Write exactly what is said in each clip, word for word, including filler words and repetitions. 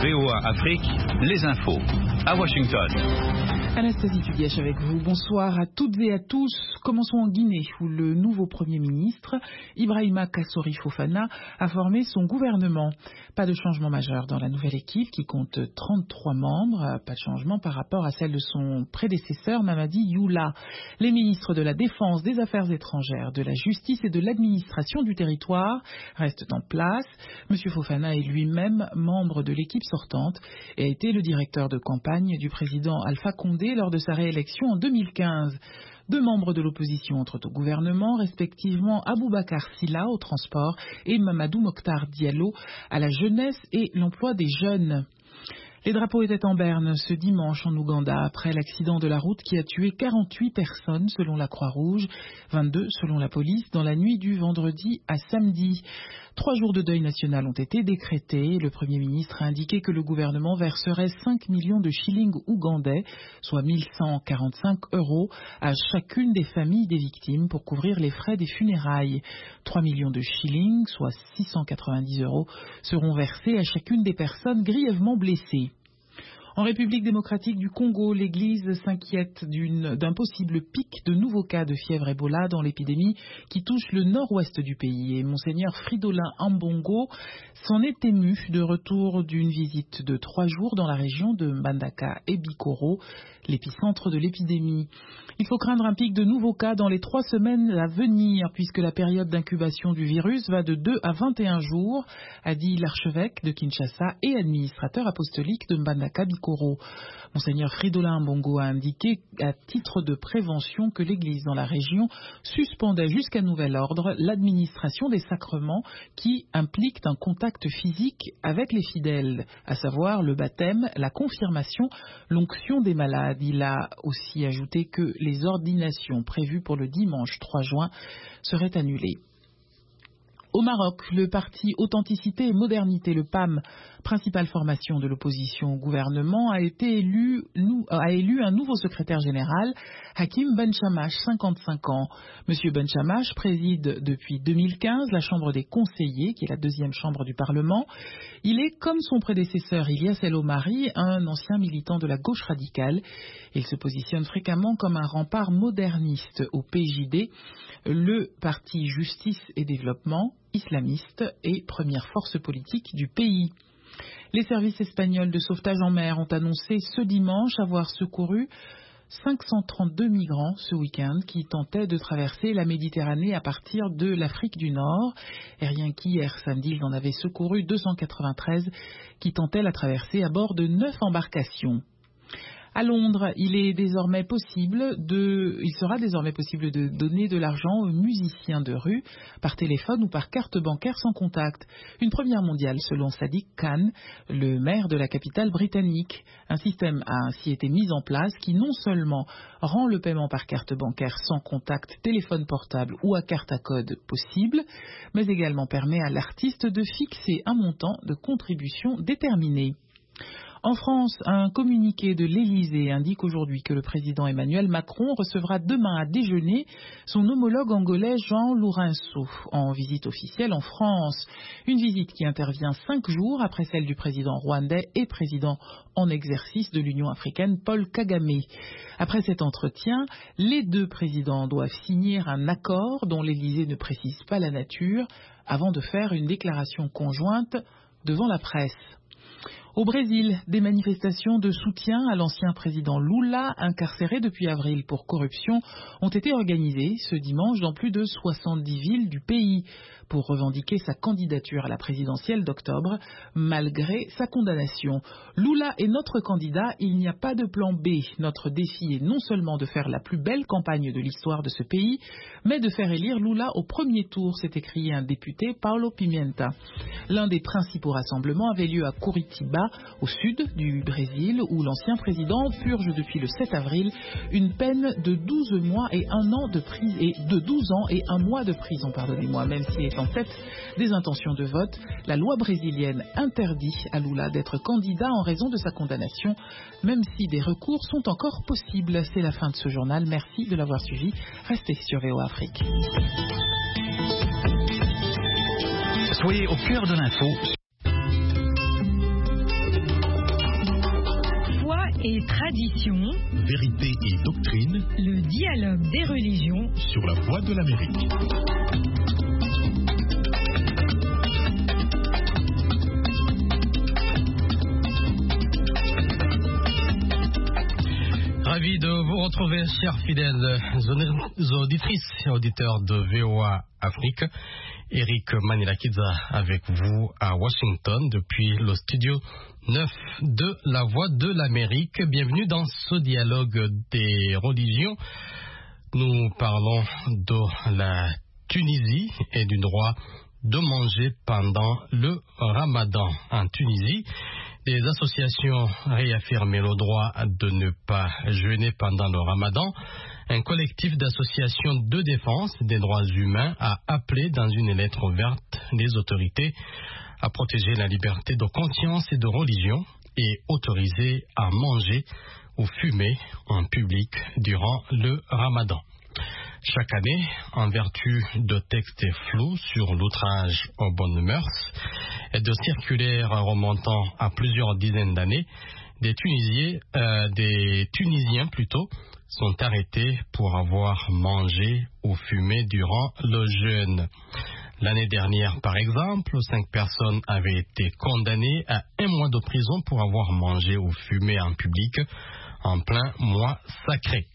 V O A Afrique, les infos, à Washington. Anastasie Tudièche avec vous. Bonsoir à toutes et à tous. Commençons en Guinée, où le nouveau Premier ministre, Ibrahima Kassori Fofana, a formé son gouvernement. Pas de changement majeur dans la nouvelle équipe qui compte trente-trois membres. Pas de changement par rapport à celle de son prédécesseur, Mamadi Youla. Les ministres de la Défense, des Affaires étrangères, de la Justice et de l'administration du territoire restent en place. Monsieur Fofana est lui-même membre de l'équipe sortante et a été le directeur de campagne du président Alpha Condé lors de sa réélection en deux mille quinze. Deux membres de l'opposition entrent au gouvernement, respectivement Aboubacar Silla au transport et Mamadou Mokhtar Diallo à la jeunesse et l'emploi des jeunes. Les drapeaux étaient en berne ce dimanche en Ouganda après l'accident de la route qui a tué quarante-huit personnes selon la Croix-Rouge, vingt-deux selon la police dans la nuit du vendredi à samedi. Trois jours de deuil national ont été décrétés. Le Premier ministre a indiqué que le gouvernement verserait cinq millions de shillings ougandais, soit mille cent quarante-cinq euros, à chacune des familles des victimes pour couvrir les frais des funérailles. trois millions de shillings, soit six cent quatre-vingt-dix euros, seront versés à chacune des personnes grièvement blessées. En République démocratique du Congo, l'Église s'inquiète d'une, d'un possible pic de nouveaux cas de fièvre Ebola dans l'épidémie qui touche le nord-ouest du pays. Et Monseigneur Fridolin Ambongo s'en est ému de retour d'une visite de trois jours dans la région de Mbandaka et Bikoro, l'épicentre de l'épidémie. Il faut craindre un pic de nouveaux cas dans les trois semaines à venir, puisque la période d'incubation du virus va de deux à vingt et un jours, a dit l'archevêque de Kinshasa et administrateur apostolique de Mbandaka-Bikoro. Monseigneur Fridolin Ambongo a indiqué à titre de prévention que l'Église dans la région suspendait jusqu'à nouvel ordre l'administration des sacrements qui impliquent un contact physique avec les fidèles, à savoir le baptême, la confirmation, l'onction des malades. Il a aussi ajouté que les ordinations prévues pour le dimanche trois juin seraient annulées. Au Maroc, le parti Authenticité et Modernité, le P A M, principale formation de l'opposition au gouvernement, a été élu, a élu un nouveau secrétaire général, Hakim Benchamash, cinquante-cinq ans. Monsieur Benchamash préside depuis deux mille quinze la Chambre des conseillers, qui est la deuxième chambre du Parlement. Il est, comme son prédécesseur Ilyas El Omari, un ancien militant de la gauche radicale. Il se positionne fréquemment comme un rempart moderniste au P J D, le parti Justice et Développement, islamiste et première force politique du pays. Les services espagnols de sauvetage en mer ont annoncé ce dimanche avoir secouru cinq cent trente-deux migrants ce week-end qui tentaient de traverser la Méditerranée à partir de l'Afrique du Nord. Et rien qu'hier samedi, ils en avaient secouru deux cent quatre-vingt-treize qui tentaient la traversée à bord de neuf embarcations. À Londres, il est désormais possible de, il sera désormais possible de donner de l'argent aux musiciens de rue par téléphone ou par carte bancaire sans contact. Une première mondiale selon Sadiq Khan, le maire de la capitale britannique. Un système a ainsi été mis en place qui non seulement rend le paiement par carte bancaire sans contact, téléphone portable ou à carte à code possible, mais également permet à l'artiste de fixer un montant de contribution déterminé. En France, un communiqué de l'Élysée indique aujourd'hui que le président Emmanuel Macron recevra demain à déjeuner son homologue angolais Jean Lourenço en visite officielle en France. Une visite qui intervient cinq jours après celle du président rwandais et président en exercice de l'Union africaine Paul Kagame. Après cet entretien, les deux présidents doivent signer un accord dont l'Élysée ne précise pas la nature avant de faire une déclaration conjointe devant la presse. Au Brésil, des manifestations de soutien à l'ancien président Lula, incarcéré depuis avril pour corruption, ont été organisées ce dimanche dans plus de soixante-dix villes du pays pour revendiquer sa candidature à la présidentielle d'octobre, malgré sa condamnation. Lula est notre candidat, il n'y a pas de plan B. Notre défi est non seulement de faire la plus belle campagne de l'histoire de ce pays, mais de faire élire Lula au premier tour, s'est écrié un député, Paulo Pimenta. L'un des principaux rassemblements avait lieu à Curitiba, au sud du Brésil, où l'ancien président purge depuis le sept avril une peine de douze mois et un an de prison et de douze ans et un mois de prison, pardonnez-moi, même s'il est en tête des intentions de vote. La loi brésilienne interdit à Lula d'être candidat en raison de sa condamnation, même si des recours sont encore possibles. C'est la fin de ce journal. Merci de l'avoir suivi. Restez sur V O A Afrique. Soyez au cœur de l'info. et tradition, vérité et doctrine, le dialogue des religions sur la Voix de l'Amérique. Ravi de vous retrouver, chers fidèles auditrices et auditeurs de V O A Afrique. Eric Manilakidza avec vous à Washington depuis le studio neuf de la Voix de l'Amérique. Bienvenue dans ce dialogue des religions. Nous parlons de la Tunisie et du droit de manger pendant le Ramadan. En Tunisie, les associations réaffirment le droit de ne pas jeûner pendant le Ramadan. Un collectif d'associations de défense des droits humains a appelé dans une lettre ouverte les autorités à protéger la liberté de conscience et de religion et autoriser à manger ou fumer en public durant le Ramadan. Chaque année, en vertu de textes flous sur l'outrage aux bonnes mœurs et de circulaires remontant à plusieurs dizaines d'années, des Tunisiens, euh, des Tunisiens plutôt, sont arrêtés pour avoir mangé ou fumé durant le jeûne. L'année dernière, par exemple, cinq personnes avaient été condamnées à un mois de prison pour avoir mangé ou fumé en public en plein mois sacré.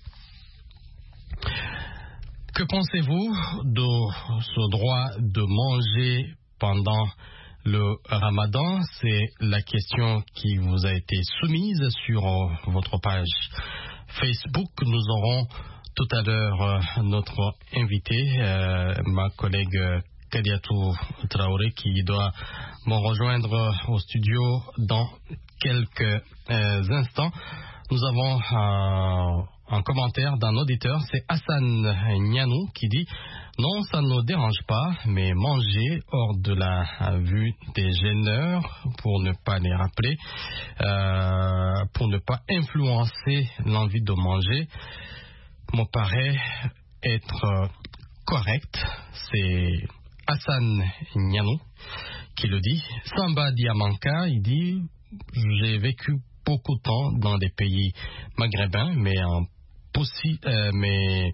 Que pensez-vous de ce droit de manger pendant le Ramadan? C'est la question qui vous a été soumise sur votre page Facebook. Nous aurons tout à l'heure euh, notre invité, euh, ma collègue euh, Kadiatou Traoré, qui doit me rejoindre au studio dans quelques euh, instants. Nous avons euh, un commentaire d'un auditeur, c'est Hassan Nianou qui dit « Non, ça ne nous dérange pas, mais manger hors de la vue des gêneurs pour ne pas les rappeler, euh, pour ne pas influencer l'envie de manger, me paraît être correct. » C'est Hassan Nianou qui le dit. Samba Diamanka, il dit « J'ai vécu beaucoup de temps dans des pays maghrébins, mais en possi- euh, mais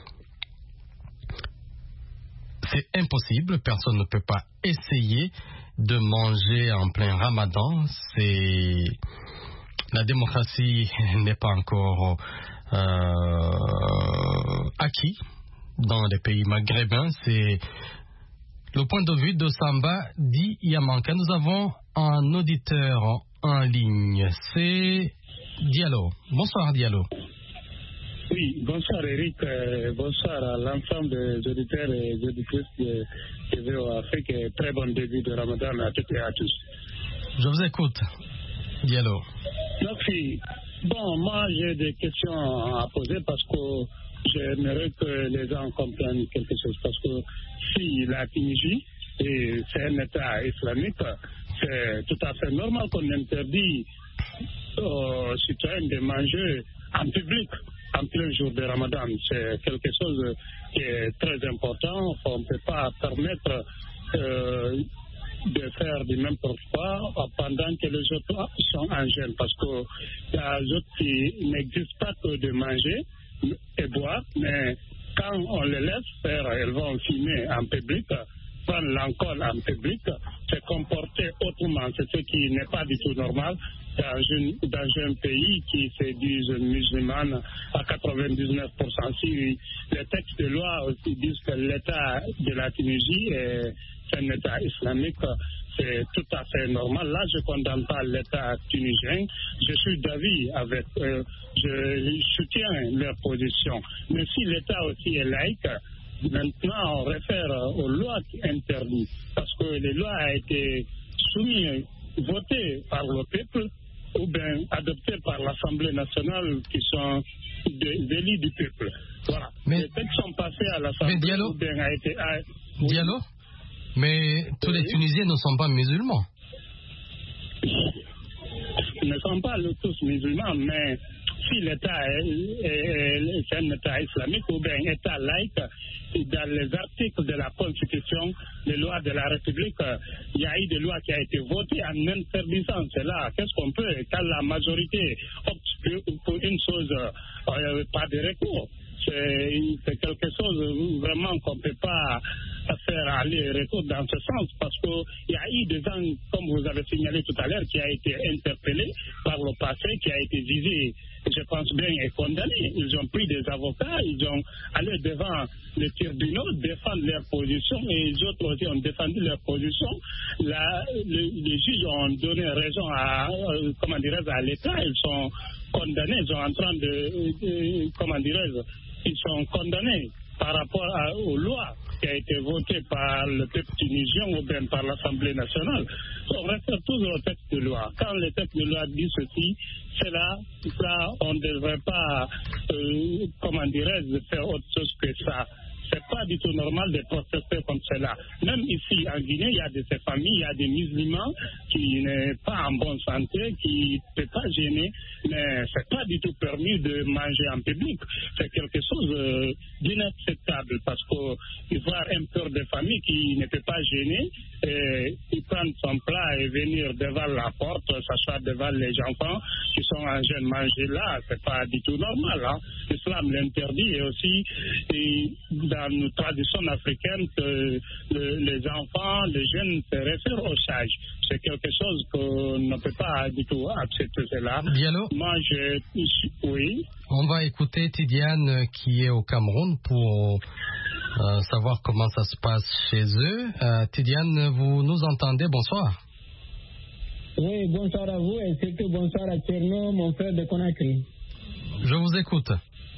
c'est impossible, personne ne peut pas essayer de manger en plein Ramadan. C'est la démocratie n'est pas encore euh, acquis dans les pays maghrébins. C'est le point de vue de Samba Di Yamanka. Nous avons un auditeur en ligne, c'est Diallo. Bonsoir Diallo. Oui, bonsoir Eric, euh, bonsoir à l'ensemble des auditeurs et des auditrices de T V O Afrique et très bon début de Ramadan à toutes et à tous. Je vous écoute, Diallo. Merci. Bon, moi j'ai des questions à poser parce que j'aimerais que les gens comprennent quelque chose. Parce que si la Tunisie, et c'est un État islamique, c'est tout à fait normal qu'on interdit aux citoyens de manger en public en plein jour de Ramadan. C'est quelque chose qui est très important. On ne peut pas permettre euh, de faire du n'importe quoi pendant que les autres sont en jeûne. Parce que les autres qui n'existent pas que de manger et boire, mais quand on les laisse faire, elles vont fumer en public, prendre l'alcool en public, se comporter autrement. C'est ce qui n'est pas du tout normal dans, une, dans un pays qui se dit musulman à quatre-vingt-dix-neuf pour cent. Si les textes de loi aussi disent que l'État de la Tunisie est un État islamique, c'est tout à fait normal. Là, je ne condamne pas l'État tunisien. Je suis d'avis avec eux. Je soutiens leur position. Mais si l'État aussi est laïque, maintenant, on réfère aux lois qui interdisent, parce que les lois ont été soumises, votées par le peuple, ou bien adoptées par l'Assemblée nationale, qui sont des élus du peuple. Voilà. Mais, les textes sont passés à l'Assemblée, ou bien a été... À... Diallo, mais tous oui. Les Tunisiens ne sont pas musulmans. Ils ne sont pas tous musulmans, mais si l'État est, est, est un État islamique ou bien un État laïque, dans les articles de la Constitution, les lois de la République, il y a eu des lois qui ont été votées en interdisant cela. Qu'est-ce qu'on peut, quand la majorité opte pour une chose, euh, pas de recours? C'est quelque chose vraiment qu'on ne peut pas faire aller retour dans ce sens, parce qu'il y a eu des gens, comme vous avez signalé tout à l'heure, qui a été interpellé par le passé, qui a été visé, je pense bien, et condamné. Ils ont pris des avocats, ils ont allé devant les tribunaux défendre leur position, et les autres aussi ont défendu leur position. Là, les, les juges ont donné raison à, comment dirais-je, à l'État. Ils sont condamnés, ils sont en train de, de comment dirais-je, ils sont condamnés par rapport à, aux lois qui ont été votées par le peuple tunisien ou bien par l'Assemblée nationale. On réfère toujours au texte de loi. Quand le texte de loi dit ceci, c'est là, ça, on ne devrait pas, euh, comment dirais-je, faire autre chose que ça. C'est pas du tout normal de protester comme cela. Même ici en Guinée, il y a de ces familles, il y a des musulmans qui ne sont pas en bonne santé, qui ne peuvent pas gêner, mais c'est pas du tout permis de manger en public. C'est quelque chose euh, d'inacceptable, parce qu'il voit un père de famille qui ne peut pas gêner, et il prend son plat et venir devant la porte, s'asseoir devant les enfants qui sont en train de manger là. C'est pas du tout normal. Hein. L'islam l'interdit, et aussi et dans nos traditions africaines que le, les enfants, les jeunes se réfèrent aux sages. C'est quelque chose qu'on ne peut pas du tout accepter cela. Diallo. Moi, je... Oui. On va écouter Tidiane qui est au Cameroun pour euh, savoir comment ça se passe chez eux. Euh, Tidiane, vous nous entendez? Bonsoir. Oui, bonsoir à vous et surtout bonsoir à Tcherno, mon frère de Conakry. Je vous écoute.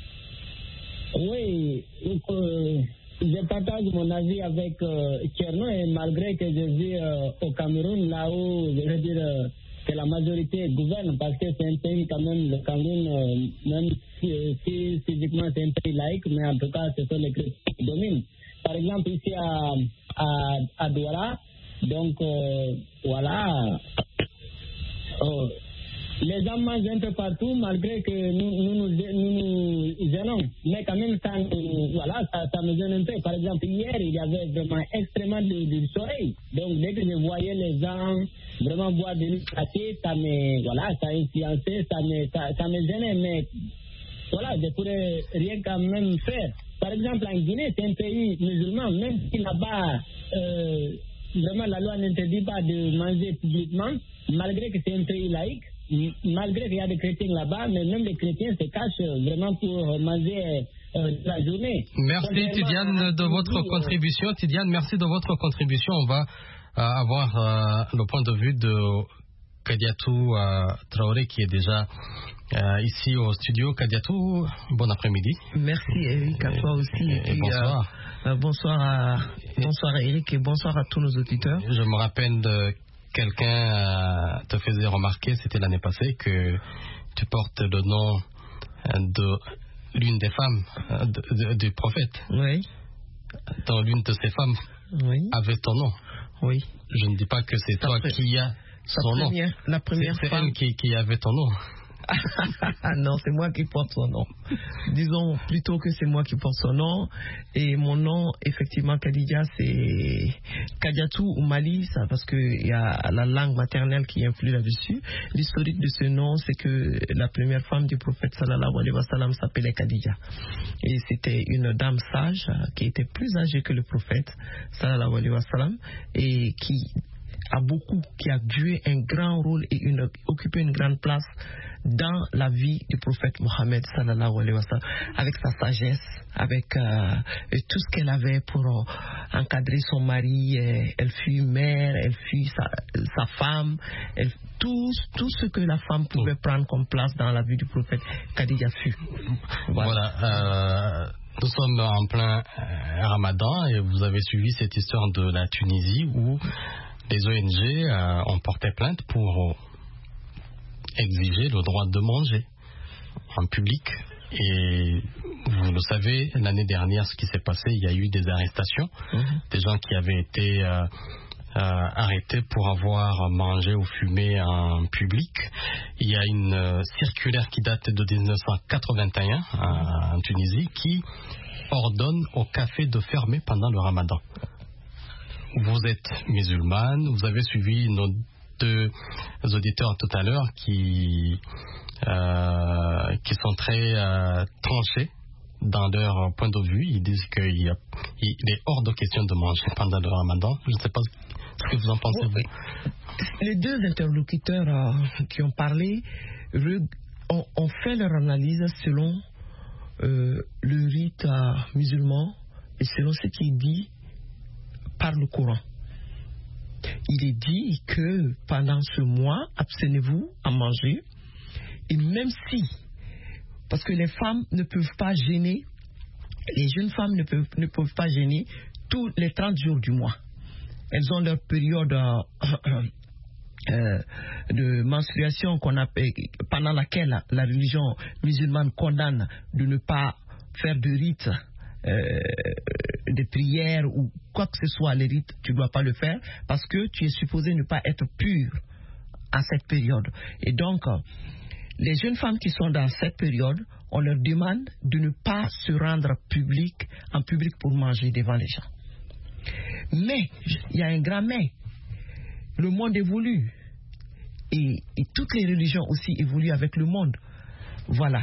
Oui, donc, euh, je partage mon avis avec euh, Tcherno, et malgré que je vis euh, au Cameroun, là où je veux dire euh, que la majorité gouverne, parce que c'est un pays quand même, le Cameroun, euh, même si, si physiquement c'est un pays laïque, mais en tout cas ce sont les chrétiens qui dominent. Par exemple ici à, à, à Douala, donc euh, voilà, oh, les gens mangent un peu partout, malgré que nous nous, nous, nous, nous gênons. Mais quand même, ça, nous, voilà, ça, ça me gêne un peu. Par exemple, hier, il y avait vraiment extrêmement de, de soleil. Donc, dès que je voyais les gens vraiment boire de l'eau, ça me, voilà, ça a influencé, ça me, ça, ça me gênait. Mais voilà, je pourrais rien quand même faire. Par exemple, en Guinée, c'est un pays musulman, même si là-bas, euh, vraiment, la loi n'interdit pas de manger publiquement, malgré que c'est un pays laïque. Malgré qu'il y a des chrétiens là-bas, mais même les chrétiens se cachent vraiment pour manger euh, la journée. Merci Tidiane de votre contribution. Tidiane, merci de votre contribution. On va euh, avoir euh, le point de vue de Kadiatou euh, Traoré qui est déjà euh, ici au studio. Kadiatou, bon après-midi. Merci Eric, à toi aussi. Et, et, et puis, bonsoir. Euh, bonsoir, à, bonsoir à Eric et bonsoir à tous nos auditeurs. Je me rappelle de quelqu'un euh, te faisait remarquer, c'était l'année passée, que tu portes le nom euh, de l'une des femmes euh, de, de, du prophète. Oui. Dans l'une de ces femmes oui. avait ton nom. Oui. Je ne dis pas que c'est toi pre- qui as son nom. Première, la première c'est, c'est femme elle qui, qui avait ton nom. Non, c'est moi qui porte son nom. Disons plutôt que c'est moi qui porte son nom. Et mon nom, effectivement, Khadija, c'est Kadiatou ou Mali, ça, parce qu'il y a la langue maternelle qui influe là-dessus. L'historique de ce nom, c'est que la première femme du prophète sallallahu alayhi wa sallam s'appelait Khadija. Et c'était une dame sage qui était plus âgée que le prophète sallallahu alayhi wa sallam et qui a beaucoup, qui a joué un grand rôle et une, occupé une grande place dans la vie du prophète Mohammed sallallahu alayhi wa sallam, avec sa sagesse, avec euh, tout ce qu'elle avait pour euh, encadrer son mari. Elle, elle fut mère, elle fut sa, sa femme, elle, tout, tout ce que la femme pouvait prendre comme place dans la vie du prophète, Khadija fut. Voilà. voilà euh... Nous sommes en plein euh, Ramadan et vous avez suivi cette histoire de la Tunisie où les O N G euh, ont porté plainte pour exiger le droit de manger en public. Et vous le savez, l'année dernière, ce qui s'est passé, il y a eu des arrestations, mmh. des gens qui avaient été euh, euh, arrêtés pour avoir mangé ou fumé en public. il y a une euh, circulaire qui date de mille neuf cent quatre-vingt-un euh, en Tunisie qui ordonne aux cafés de fermer pendant le ramadan. Vous êtes musulmane, vous avez suivi nos deux auditeurs tout à l'heure qui, euh, qui sont très euh, tranchés dans leur point de vue. Ils disent qu'il y a, il est hors de question de manger pendant le ramadan. Je ne sais pas ce que vous en pensez, vous. Les deux interlocuteurs euh, qui ont parlé ont, ont fait leur analyse selon euh, le rite euh, musulman et selon ce qui est dit par le Coran. Il est dit que pendant ce mois, abstenez-vous à manger, et même si, parce que les femmes ne peuvent pas gêner, les jeunes femmes ne peuvent, ne peuvent pas gêner tous les trente jours du mois. Elles ont leur période euh, euh, de menstruation qu'on appelle, pendant laquelle la, la religion musulmane condamne de ne pas faire de rites, euh, de prières ou quoi que ce soit. Les rites, tu ne dois pas le faire parce que tu es supposé ne pas être pur à cette période. Et donc, les jeunes femmes qui sont dans cette période, on leur demande de ne pas se rendre public, en public pour manger devant les gens. Mais, il y a un grand mais. Le monde évolue. Et, et toutes les religions aussi évoluent avec le monde. Voilà.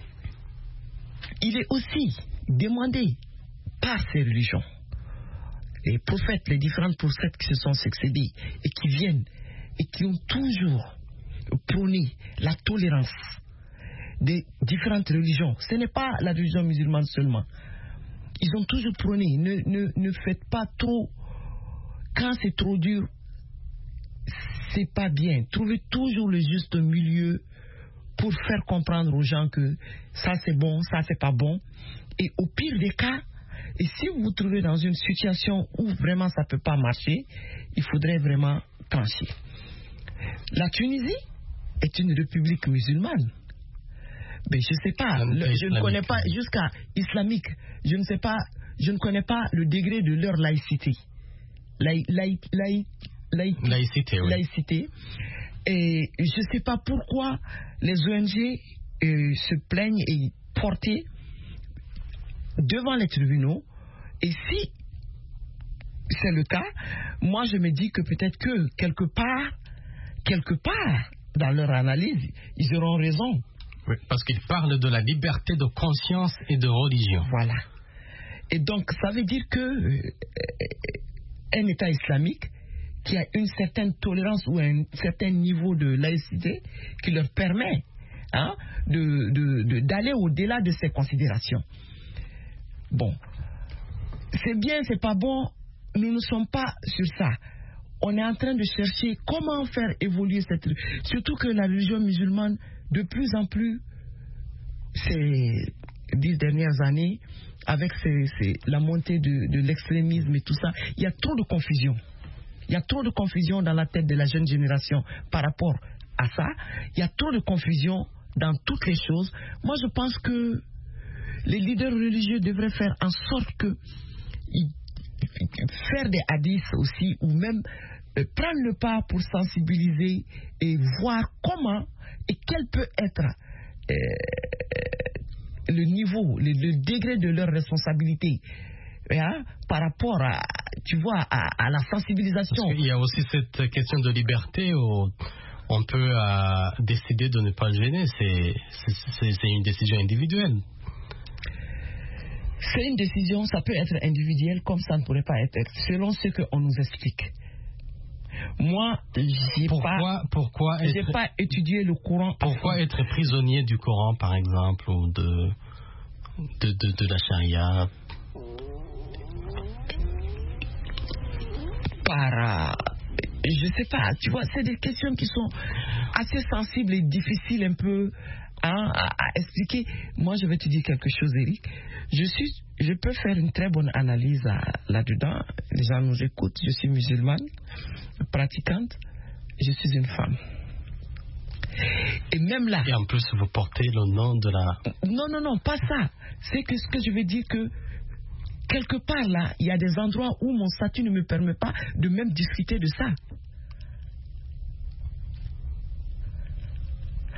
Il est aussi demandé par ces religions, les prophètes, les différentes prophètes qui se sont succédés et qui viennent et qui ont toujours prôné la tolérance des différentes religions. Ce n'est pas la religion musulmane seulement. Ils ont toujours prôné, ne, ne, ne faites pas trop, quand c'est trop dur, c'est pas bien. Trouvez toujours le juste milieu pour faire comprendre aux gens que ça c'est bon, ça c'est pas bon. Et au pire des cas, et si vous vous trouvez dans une situation où vraiment ça peut pas marcher, il faudrait vraiment trancher. La Tunisie est une république musulmane. Mais je ne sais pas, le, je ne connais pas jusqu'à islamique, je ne sais pas, je ne connais pas le degré de leur laïcité. Laï, laï, laï, laï, laïcité, oui. laïcité. Et je ne sais pas pourquoi les O N G euh, se plaignent et portent devant les tribunaux. Et si c'est le cas, moi je me dis que peut-être que quelque part, quelque part, dans leur analyse, ils auront raison. Oui, parce qu'ils parlent de la liberté de conscience et de religion. Voilà. Et donc, ça veut dire que euh, un État islamique qui a une certaine tolérance ou un certain niveau de laïcité qui leur permet hein, de, de, de, d'aller au-delà de ces considérations. Bon. C'est bien, c'est pas bon. Nous ne sommes pas sur ça. On est en train de chercher comment faire évoluer cette... Surtout que la religion musulmane, de plus en plus, ces dix dernières années, avec ces, ces, la montée de, de l'extrémisme et tout ça, il y a trop de confusion. Il y a trop de confusion dans la tête de la jeune génération par rapport à ça. Il y a trop de confusion dans toutes les choses. Moi, je pense que les leaders religieux devraient faire en sorte que... faire des hadiths aussi, ou même euh, prendre le pas pour sensibiliser et voir comment et quel peut être euh, le niveau, le, le degré de leur responsabilité hein, par rapport à, tu vois, à, à la sensibilisation. Parce qu'il y a aussi cette question de liberté où on peut euh, décider de ne pas gêner, c'est, c'est, c'est une décision individuelle. C'est une décision, ça peut être individuel comme ça ne pourrait pas être, selon ce qu'on nous explique. Moi, j'ai pourquoi, pas, pourquoi j'ai être, pas étudié le Coran. Pourquoi être prisonnier du Coran, par exemple, ou de, de, de, de la charia? Par, euh, je sais pas, tu vois, c'est des questions qui sont assez sensibles et difficiles un peu hein, à, à expliquer. Moi, je vais te dire quelque chose, Eric. Je suis, je peux faire une très bonne analyse à, là-dedans. Les gens nous écoutent. Je suis musulmane, pratiquante. Je suis une femme. Et même là. Et en plus, vous portez le nom de la. Non, non, non, pas ça. C'est que ce que je veux dire que quelque part là, il y a des endroits où mon statut ne me permet pas de même discuter de ça.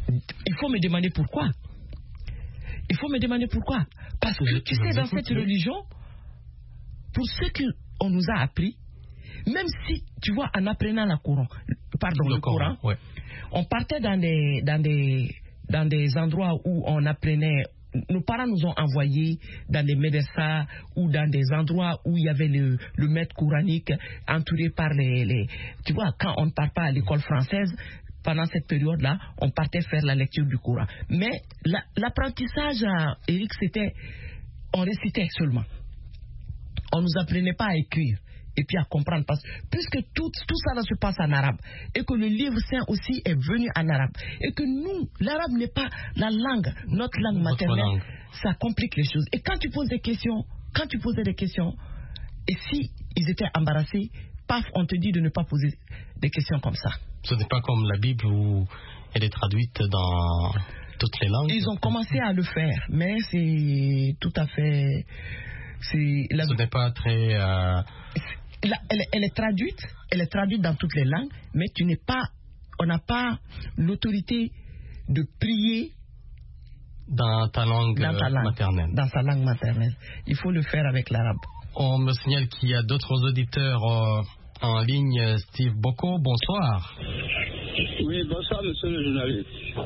il faut me demander pourquoi. Il faut me demander pourquoi. Parce que tu sais, dans cette religion, pour ce qu'on nous a appris, même si, tu vois, en apprenant la Coran, pardon, le, le Coran, Coran ouais. on partait dans des, dans, des, dans des endroits où on apprenait. Nos parents nous ont envoyés dans des médecins ou dans des endroits où il y avait le, le maître coranique entouré par les, les... Tu vois, quand on ne part pas à l'école française, pendant cette période-là, on partait faire la lecture du Coran. Mais la, l'apprentissage, Eric, c'était... On récitait seulement. On ne nous apprenait pas à écrire et puis à comprendre. Parce que puisque tout, tout ça là se passe en arabe et que le livre saint aussi est venu en arabe et que nous, l'arabe n'est pas la langue, notre langue maternelle, langue. Ça complique les choses. Et quand tu poses des questions, quand tu posais des questions, et si ils étaient embarrassés, paf, on te dit de ne pas poser des questions comme ça. Ce n'est pas comme la Bible où elle est traduite dans toutes les langues. Ils ont commencé à le faire, mais c'est tout à fait... C'est la... Ce n'est pas très... Euh... La, elle, elle est traduite, elle est traduite dans toutes les langues, mais tu n'es pas, on n'a pas l'autorité de prier dans ta langue, dans ta langue maternelle. Dans sa langue maternelle. Il faut le faire avec l'arabe. On me signale qu'il y a d'autres auditeurs euh, en ligne. Steve Boko, bonsoir. Oui, bonsoir, monsieur le journaliste.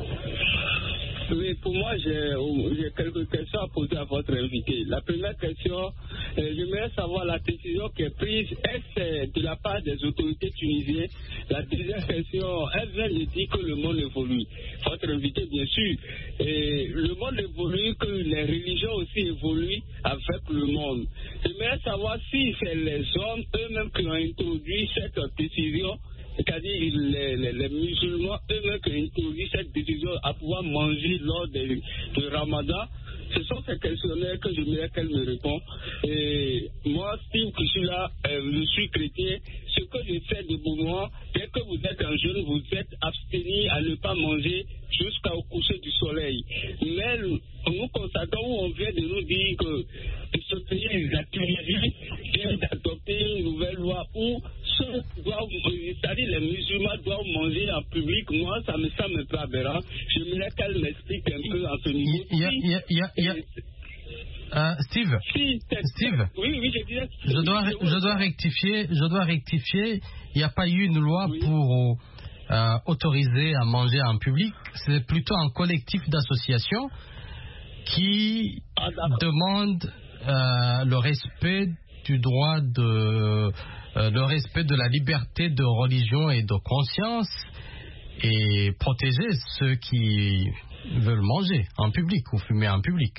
Oui, pour moi, j'ai, j'ai quelques questions à poser à votre invité. La première question, euh, j'aimerais savoir la décision qui est prise, est-ce de la part des autorités tunisiennes? La deuxième question, elle vient de dire que le monde évolue. Votre invité, bien sûr, et le monde évolue, que les religions aussi évoluent avec le monde. J'aimerais savoir si c'est les hommes eux-mêmes qui ont introduit cette décision, c'est-à-dire les, les, les musulmans eux-mêmes qui ont introduit cette décision à pouvoir manger lors du Ramadan. Ce sont ces questionnaires que j'aimerais qu'elle me réponde. Et moi, Steve, qui suis là, euh, je suis chrétien. Ce que je sais de moment, dès que vous êtes un jeune, vous êtes abstenu à ne pas manger jusqu'au coucher du soleil. Mais nous constatons où on vient de nous dire que ce pays, la Tunisie, vient d'adopter une nouvelle loi où ceux doivent, c'est-à-dire les musulmans doivent manger en public. Moi, ça me semble un peu aberrant. J'aimerais qu'elle m'explique un peu à ce niveau. Il y a, il y a, il y a, il y a... Euh, Steve, si, Steve, oui, oui, je, disais, je dois, je dois rectifier, je dois rectifier. Il n'y a pas eu une loi oui. pour euh, autoriser à manger en public. C'est plutôt un collectif d'associations qui ah, demande euh, le respect du droit de, euh, le respect de la liberté de religion et de conscience et protéger ceux qui veulent manger en public ou fumer en public.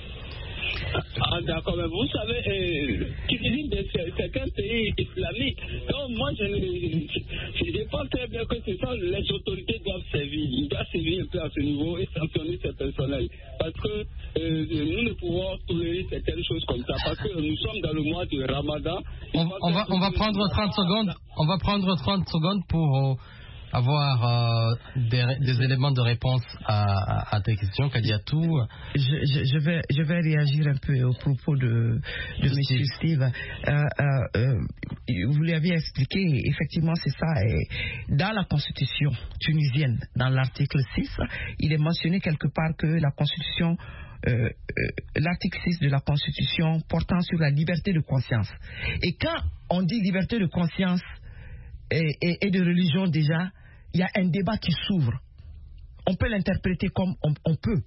Ah, d'accord, mais vous savez, euh, Tunisie, c'est un pays islamique. Donc, moi, je ne je pense très bien que c'est ça, les autorités doivent servir. Ils doivent servir un peu à ce niveau et sanctionner ces personnels. Parce que euh, nous ne pouvons tolérer certaines choses comme ça. Parce que nous sommes dans le mois de Ramadan. On, on, va, on va prendre trente secondes. On va prendre trente secondes pour. Euh, avoir euh, des, des éléments de réponse à, à, à tes questions, Kadiatou. Je, je, je, vais, je vais réagir un peu au propos de, de M. Steve. Steve. Euh, euh, euh, vous l'avez expliqué, effectivement c'est ça. Et dans la constitution tunisienne, dans l'article six, il est mentionné quelque part que la constitution Euh, euh, l'article six de la Constitution portant sur la liberté de conscience. Et quand on dit liberté de conscience et, et, et de religion, déjà, il y a un débat qui s'ouvre. On peut l'interpréter comme on, on peut.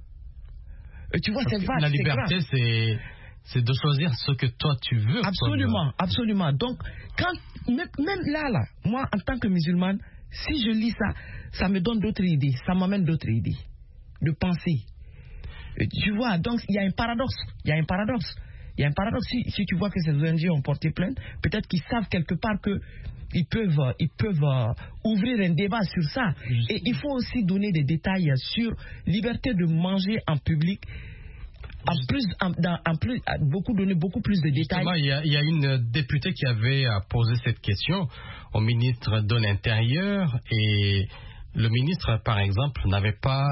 Et tu vois, c'est vaste. La liberté, c'est, c'est de choisir ce que toi tu veux. Absolument, comme... absolument. Donc, quand, même, même là, là, moi, en tant que musulmane, si je lis ça, ça me donne d'autres idées, ça m'amène d'autres idées de penser. Tu vois, donc il y a un paradoxe. Il y a un paradoxe. Il y a un paradoxe. Si, si tu vois que ces O N G ont porté plainte, peut-être qu'ils savent quelque part que ils peuvent, ils peuvent euh, ouvrir un débat sur ça. Et il faut aussi donner des détails sur liberté de manger en public. En plus, en, dans, en plus, beaucoup donner beaucoup plus de détails. Il y, a, il y a une députée qui avait posé cette question au ministre de l'Intérieur et le ministre, par exemple, n'avait pas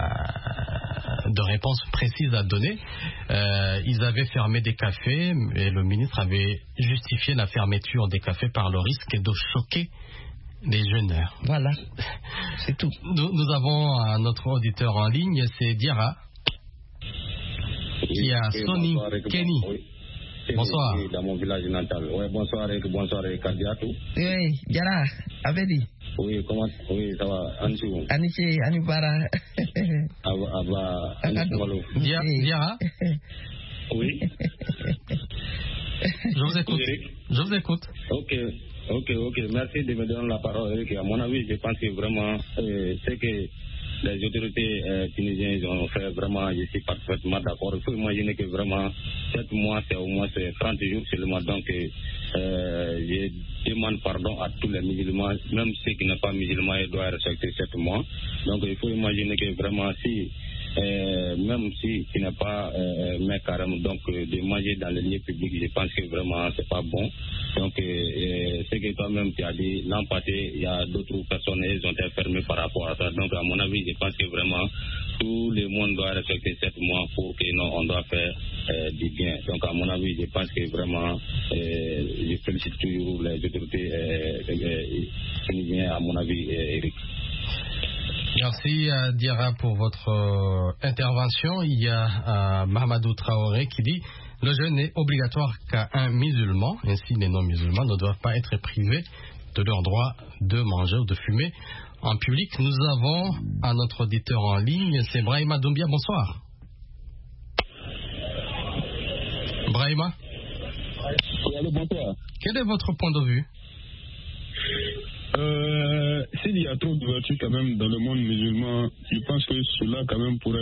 euh, de réponse précise à donner. Euh, ils avaient fermé des cafés et le ministre avait justifié la fermeture des cafés par le risque de choquer les jeûneurs. Voilà. C'est tout. Nous, nous avons euh, notre auditeur en ligne, c'est Diarra, qui a Sony Kenny. Oui. Bonsoir. Oui, dans mon village natal. Oui, bonsoir et bonsoir et Kadiatou. Oui, Diarra, Abedi. Oui, comment, oui, ça va, Anchou. Aniche, Anibara. Aba, Aba, Anchou. Diarra. Oui. Je vous écoute. Je vous écoute. Ok, ok, ok. Merci de me donner la parole, Eric. À mon avis, je pense que vraiment, euh, c'est que les autorités euh, tunisiennes ont fait vraiment, je suis parfaitement d'accord. Il faut imaginer que vraiment, sept mois, c'est au moins trente jours seulement. Donc, euh, je demande pardon à tous les musulmans, même ceux qui ne sont pas musulmans, ils doivent respecter sept mois. Donc, il faut imaginer que vraiment, si Euh, même si tu n'es pas euh, mais carrément donc euh, de manger dans les lieux publics, je pense que vraiment c'est pas bon. Donc euh, euh, ce que toi-même tu as dit, l'an passé il y a d'autres personnes, elles ont été fermées par rapport à ça. Donc à mon avis, je pense que vraiment tout le monde doit respecter sept mois pour que non, on doit faire euh, du bien. Donc à mon avis, je pense que vraiment euh, je félicite toujours les autorités tunisiennes, euh, euh, à mon avis, euh, Eric. Merci à Diarra pour votre euh, intervention. Il y a euh, Mahamadou Traoré qui dit « Le jeûne n'est obligatoire qu'à un musulman. Ainsi, les non-musulmans ne doivent pas être privés de leur droit de manger ou de fumer en public. » Nous avons un autre auditeur en ligne, c'est Brahima Doumbia. Bonsoir. Brahima. Oui, allô, bonsoir. Quel est votre point de vue? Euh, s'il y a trop d'ouverture quand même dans le monde musulman, je pense que cela quand même pourrait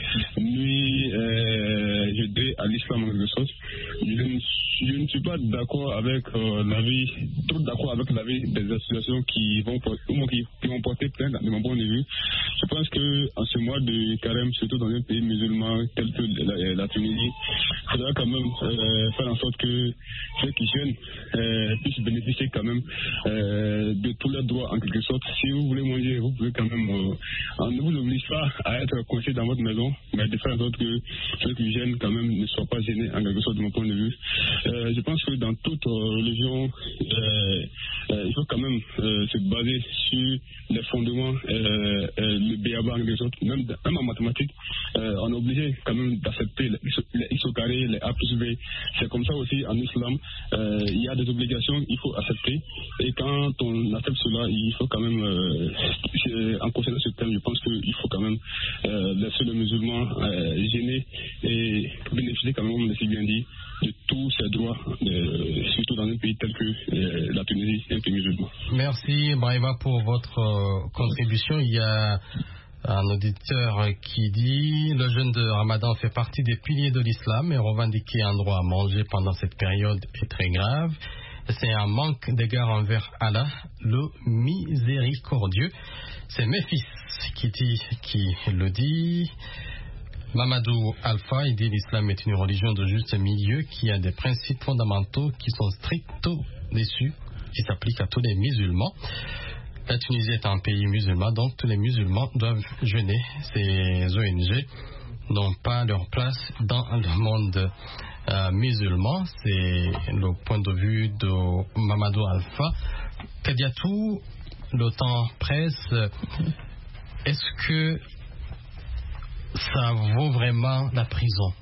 nuire, euh, je dirais, à l'islam en quelque sorte. Je ne, je ne suis pas d'accord avec euh, l'avis, trop d'accord avec l'avis des associations qui vont porter, qui, qui vont porter plainte de mon point de vue. Je pense que en ce mois de carême, surtout dans un pays musulman tel que la, la Tunisie, il faudra quand même euh, faire en sorte que ceux qui jeûnent euh, puissent bénéficier quand même euh, de tous leurs droits en quelque sorte. Si vous voulez manger, vous pouvez quand même, euh, on ne vous oblige pas à être coincé dans votre maison, mais de faire en sorte que ceux qui gênent quand même ne soient pas gênés en quelque sorte de mon point de vue. Euh, je pense que dans toute euh, religion, euh, euh, il faut quand même euh, se baser sur les fondements, euh, euh, le béaba en quelque sorte, même, même en mathématiques, euh, on est obligé quand même d'accepter les, les x au carré, les a plus b. C'est comme ça aussi en islam, euh, il y a des obligations, il faut accepter, et quand on accepte cela, il faut quand même, euh, en concernant ce thème, je pense qu'il faut quand même euh, laisser le musulman euh, gêner et bénéficier quand même, comme on l'a bien dit, de tous ses droits, euh, surtout dans un pays tel que euh, la Tunisie, un pays musulman. Merci Brahima pour votre euh, contribution. Il y a un auditeur qui dit « Le jeûne de Ramadan fait partie des piliers de l'islam et revendiquer un droit à manger pendant cette période est très grave. C'est un manque d'égard envers Allah, le miséricordieux. » C'est Méphis qui, dit, qui le dit. Mamadou Alpha, il dit l'islam est une religion de juste milieu qui a des principes fondamentaux qui sont stricto dessus, qui s'appliquent à tous les musulmans. La Tunisie est un pays musulman, donc tous les musulmans doivent jeûner. Ces O N G n'ont pas leur place dans le monde euh, musulman. C'est le point de vue de Mamadou Alpha. Kadiatou, le temps presse. Est-ce que ça vaut vraiment la prison?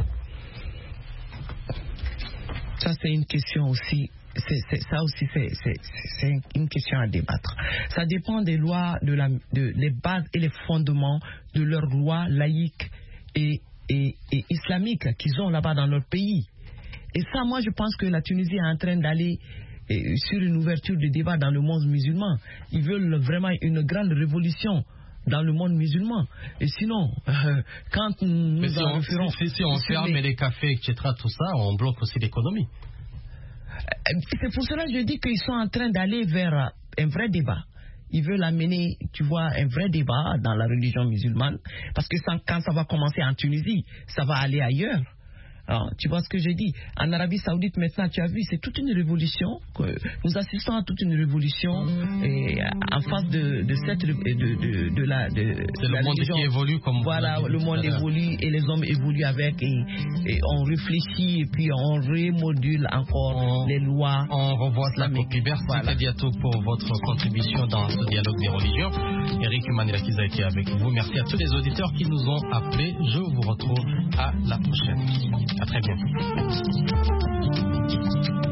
Ça, c'est une question aussi. C'est, c'est, ça aussi, c'est, c'est, c'est une question à débattre. Ça dépend des lois, de la, de, les bases et les fondements de leurs lois laïques et, et, et islamiques qu'ils ont là-bas dans leur pays. Et ça, moi, je pense que la Tunisie est en train d'aller eh, sur une ouverture de débat dans le monde musulman. Ils veulent vraiment une grande révolution dans le monde musulman. Et sinon, euh, quand nous Mais si en on, referons... si, si on ferme les... les cafés, et cetera, tout ça, on bloque aussi l'économie. C'est pour cela que je dis qu'ils sont en train d'aller vers un vrai débat. Ils veulent amener, tu vois, un vrai débat dans la religion musulmane. Parce que ça, quand ça va commencer en Tunisie, ça va aller ailleurs. Alors, tu vois ce que je dis? En Arabie Saoudite, maintenant, tu as vu, c'est toute une révolution. Que nous assistons à toute une révolution et en face de, de cette de, de, de, de la. De, c'est la le monde religion. Qui évolue comme. Voilà, le monde évolue et les hommes évoluent avec et, et on réfléchit et puis on remodule encore on, les lois. On revoit la copie. Merci voilà. Kadiatou pour votre contribution dans ce dialogue des religions. Eric Eric Manilakiza était avec vous. Merci à tous les auditeurs qui nous ont appelés. Je vous retrouve à la prochaine. À très bientôt.